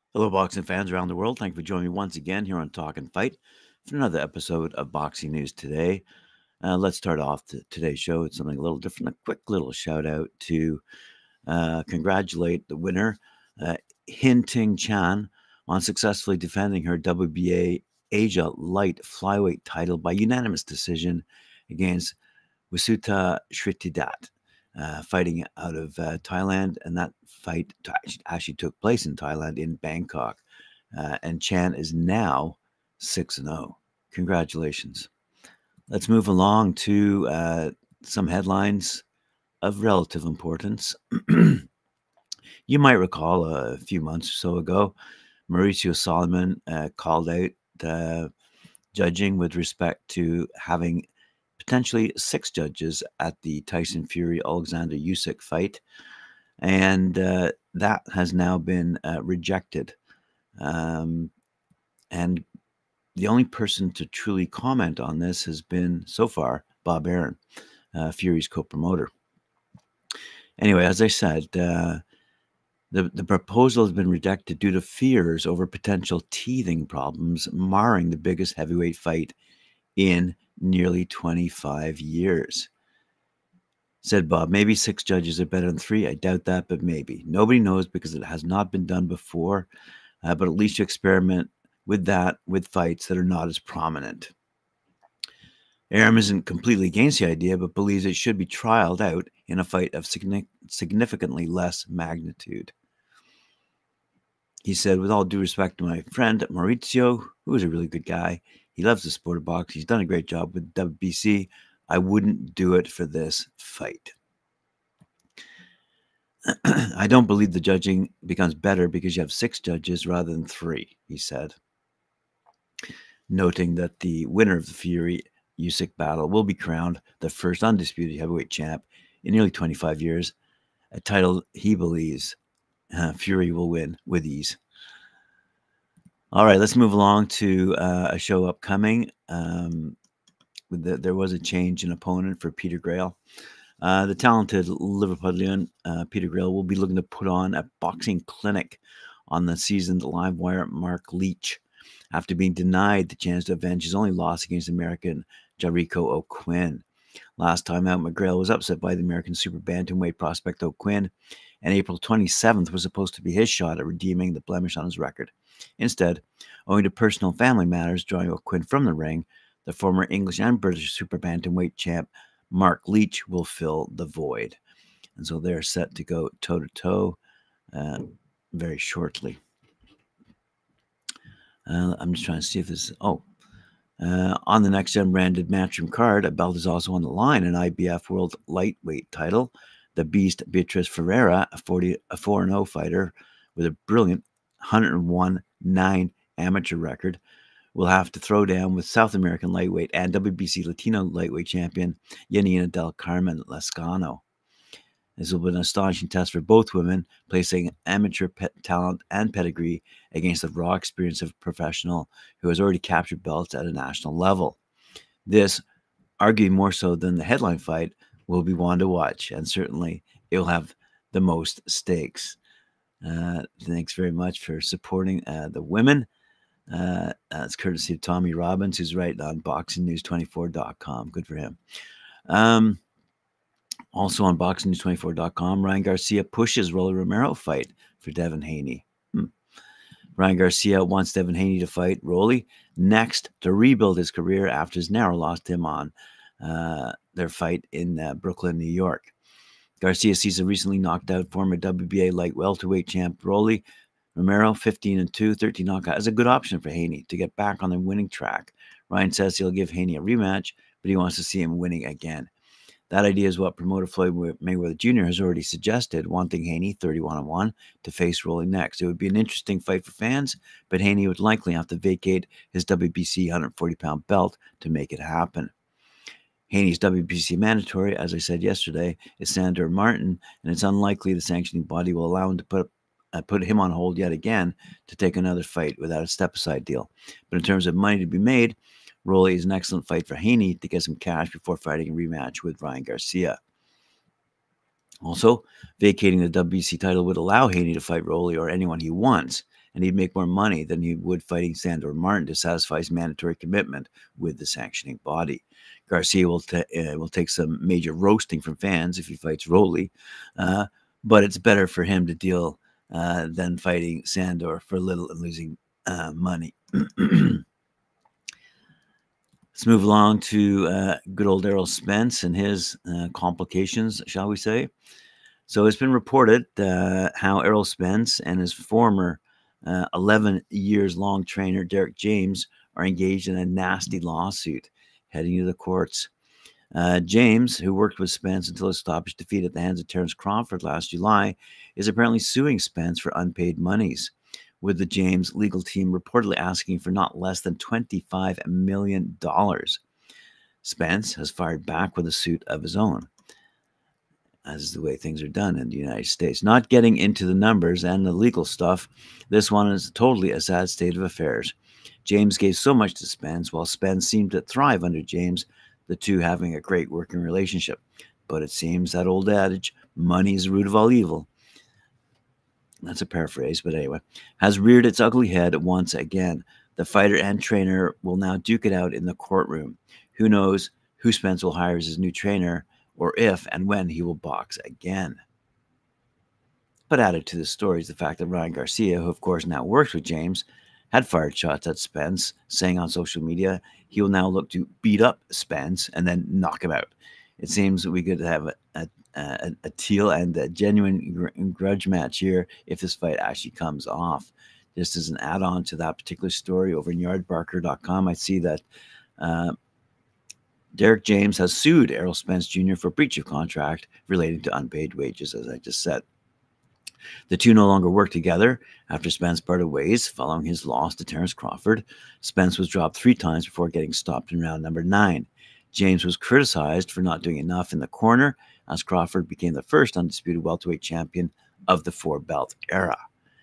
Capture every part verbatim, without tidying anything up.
Hello, boxing fans around the world. Thank you for joining me once again here on Talk and Fight for another episode of Boxing News Today. Uh, let's start off the, today's show with something a little different. A quick little shout out to uh, congratulate the winner, uh, Hin Ting Chan, on successfully defending her W B A Asia light flyweight title by unanimous decision against Wisuta Shritidat, uh, fighting out of uh, Thailand, and that fight t- actually took place in Thailand in Bangkok. Uh, and Chan is now six and zero. Congratulations. Let's move along to uh, some headlines of relative importance. You might recall a few months or so ago, Mauricio Solomon uh, called out uh, judging with respect to having potentially six judges at the Tyson Fury Alexander Usyk fight, and uh, that has now been uh, rejected. Um, and the only person to truly comment on this has been so far Bob Arum, uh, Fury's co-promoter. Anyway, as I said, uh, the the proposal has been rejected due to fears over potential teething problems marring the biggest heavyweight fight in nearly twenty-five years. Said Bob, maybe six judges are better than three. I doubt that, but maybe. Nobody knows because it has not been done before, uh, but at least you experiment with that with fights that are not as prominent. Arum isn't completely against the idea, but believes it should be trialed out in a fight of significantly less magnitude. He said, with all due respect to my friend Mauricio, who is a really good guy, he loves the sport of boxing. He's done a great job with W B C. I wouldn't do it for this fight. I don't believe the judging becomes better because you have six judges rather than three, he said, noting that the winner of the Fury Usyk battle will be crowned the first undisputed heavyweight champ in nearly twenty-five years, a title he believes uh, Fury will win with ease. All right, let's move along to uh, a show upcoming. Um, the, there was a change in opponent for Peter Grail. Uh, the talented Liverpudlian uh, Peter Grail will be looking to put on a boxing clinic on the seasoned livewire Mark Leach after being denied the chance to avenge his only loss against American Jericho O'Quinn. Last time out, McGrail was upset by the American super bantamweight prospect O'Quinn, and April twenty-seventh was supposed to be his shot at redeeming the blemish on his record. Instead, owing to personal family matters drawing O'Quinn from the ring, the former English and British super bantamweight champ Mark Leach will fill the void. And so they're set to go toe-to-toe uh, very shortly. Uh, I'm just trying to see if this... Oh, uh, on the Next Gen branded Matchroom card, a belt is also on the line, an I B F World Lightweight title. The Beast Beatriz Ferreira, a, forty, a four and oh fighter with a brilliant one oh one nine amateur record, will have to throw down with South American lightweight and W B C Latino lightweight champion Yanina del Carmen Lascano. This will be an astonishing test for both women, placing amateur pet talent and pedigree against the raw experience of a professional who has already captured belts at a national level. This, arguably more so than the headline fight, will be one to watch, and certainly it will have the most stakes. Uh, thanks very much for supporting uh, the women. Uh, that's courtesy of Tommy Robbins, who's right on boxing news twenty-four dot com. Good for him. Um, also on boxing news twenty-four dot com, Ryan Garcia pushes Rolly Romero fight for Devin Haney. Hmm. Ryan Garcia wants Devin Haney to fight Rolly next to rebuild his career after his narrow loss to him on uh, their fight in uh, Brooklyn, New York. Garcia sees a recently knocked out former W B A light welterweight champ Rolly Romero, fifteen and two, thirteen knockout, as a good option for Haney to get back on the winning track. Ryan says he'll give Haney a rematch, but he wants to see him winning again. That idea is what promoter Floyd Mayweather Junior has already suggested, wanting Haney, thirty-one and one, to face Rolly next. It would be an interesting fight for fans, but Haney would likely have to vacate his W B C one forty pound belt to make it happen. Haney's W B C mandatory, as I said yesterday, is Sandor Martin, and it's unlikely the sanctioning body will allow him to put uh, put him on hold yet again to take another fight without a step-aside deal. But in terms of money to be made, Rolly is an excellent fight for Haney to get some cash before fighting a rematch with Ryan Garcia. Also, vacating the W B C title would allow Haney to fight Rolly or anyone he wants, and he'd make more money than he would fighting Sandor Martin to satisfy his mandatory commitment with the sanctioning body. Garcia will, ta- uh, will take some major roasting from fans if he fights Rolly, uh, but it's better for him to deal uh, than fighting Sandor for little and losing uh, money. Let's move along to uh, good old Errol Spence and his uh, complications, shall we say. So it's been reported uh, how Errol Spence and his former uh, eleven years long trainer, Derek James, are engaged in a nasty lawsuit heading to the courts. Uh, James, who worked with Spence until his stoppage defeat at the hands of Terence Crawford last July, is apparently suing Spence for unpaid monies, with the James legal team reportedly asking for not less than twenty-five million dollars. Spence has fired back with a suit of his own, as is the way things are done in the United States. Not getting into the numbers and the legal stuff, this one is totally a sad state of affairs. James gave so much to Spence, while Spence seemed to thrive under James, the two having a great working relationship. But it seems that old adage, money is the root of all evil, that's a paraphrase, but anyway, has reared its ugly head once again. The fighter and trainer will now duke it out in the courtroom. Who knows who Spence will hire as his new trainer, or if and when he will box again. But added to the story is the fact that Ryan Garcia, who of course now works with James, had fired shots at Spence, saying on social media he will now look to beat up Spence and then knock him out. It seems that we could have a, a, a, a teal and a genuine gr- grudge match here if this fight actually comes off. Just as an add-on to that particular story over in yard barker dot com, I see that uh, Derek James has sued Errol Spence Junior for breach of contract relating to unpaid wages, as I just said. The two no longer work together after Spence parted ways following his loss to Terence Crawford. Spence was dropped three times before getting stopped in round number nine. James was criticized for not doing enough in the corner as Crawford became the first undisputed welterweight champion of the four-belt era.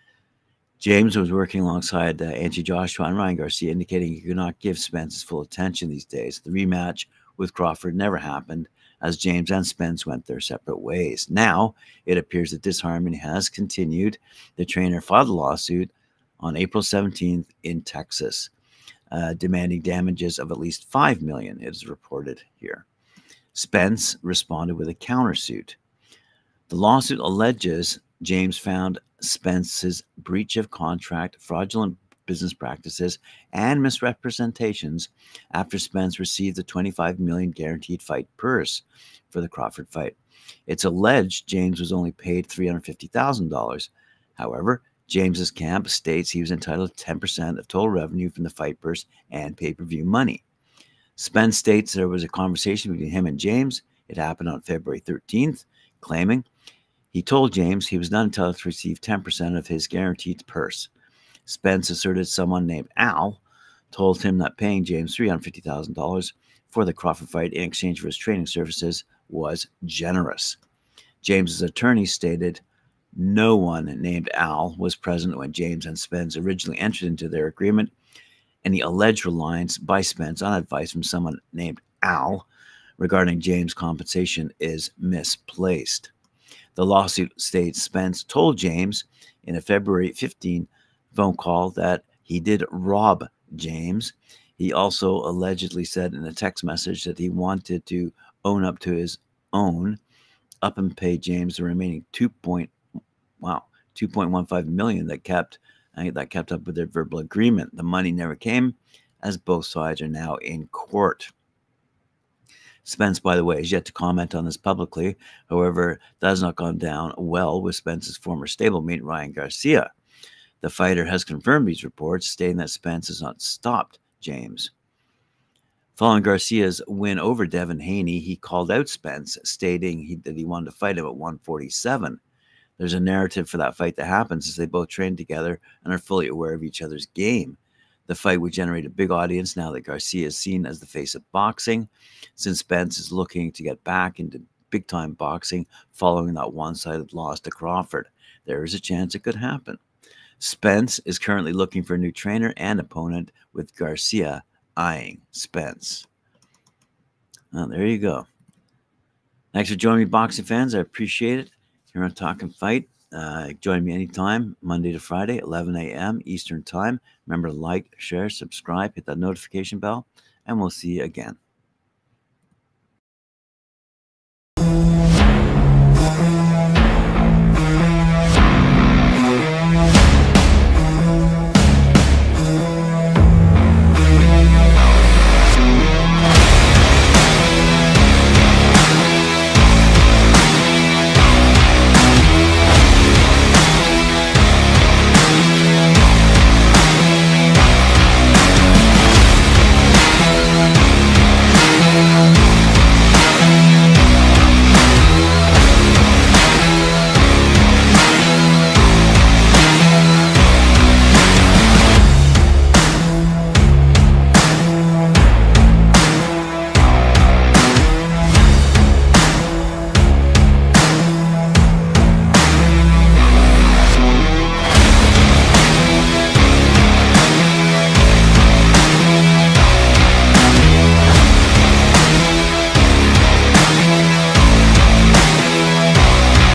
James was working alongside uh, Anthony Joshua and Ryan Garcia, indicating he could not give Spence his full attention these days. The rematch with Crawford never happened, as James and Spence went their separate ways. Now, it appears that disharmony has continued. The trainer filed a lawsuit on April seventeenth in Texas, uh, demanding damages of at least five million dollars, it is reported here. Spence responded with a countersuit. The lawsuit alleges James found Spence's breach of contract, fraudulent business practices, and misrepresentations after Spence received the twenty-five million dollars guaranteed fight purse for the Crawford fight. It's alleged James was only paid three hundred fifty thousand dollars. However, James's camp states he was entitled to ten percent of total revenue from the fight purse and pay-per-view money. Spence states there was a conversation between him and James. It happened on February thirteenth, claiming he told James he was not entitled to receive ten percent of his guaranteed purse. Spence asserted someone named Al told him that paying James three hundred fifty thousand dollars for the Crawford fight in exchange for his training services was generous. James's attorney stated no one named Al was present when James and Spence originally entered into their agreement. Any alleged reliance by Spence on advice from someone named Al regarding James' compensation is misplaced. The lawsuit states Spence told James in a February fifteenth phone call that he did rob James. He also allegedly said in a text message that he wanted to own up to his own, up and pay James the remaining two point wow two point one five million that kept uh, that kept up with their verbal agreement. The money never came, as both sides are now in court. Spence, by the way, is yet to comment on this publicly. However, that has not gone down well with Spence's former stablemate, Ryan Garcia. The fighter has confirmed these reports, stating that Spence has not stopped James. Following Garcia's win over Devin Haney, he called out Spence, stating he, that he wanted to fight him at one forty-seven. There's a narrative for that fight that happens as they both train together and are fully aware of each other's game. The fight would generate a big audience now that Garcia is seen as the face of boxing, since Spence is looking to get back into big-time boxing following that one-sided loss to Crawford. There is a chance it could happen. Spence is currently looking for a new trainer and opponent, with Garcia eyeing Spence. Well, there you go. Thanks for joining me, boxing fans. I appreciate it. Here on Talk and Fight. Uh, join me anytime, Monday to Friday, eleven a.m. Eastern Time. Remember to like, share, subscribe, hit that notification bell, and we'll see you again.